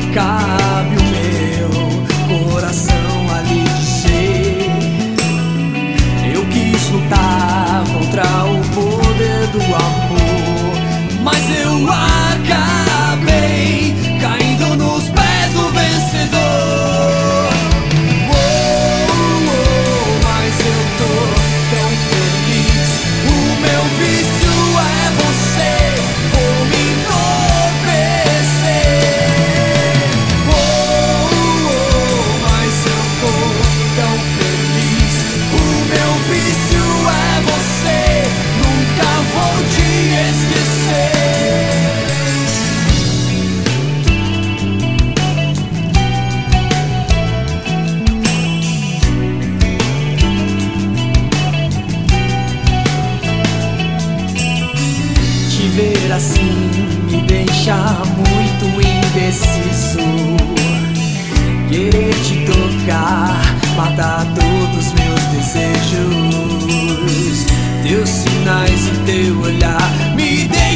cabe o meu coração a lhe dizer. Eu quis lutar contra o poder do amor, mas eu acabei caindo nos pés do vencedor. Mas eu tô tão feliz. O meu vício é você, vou me entorpecer. Mas eu tô tão feliz. O meu vício é você, nunca vou te esquecer. Te ver assim me deixa muito indeciso. Querer te tocar mata todos meus desejos. Teus sinais e teu olhar me deixam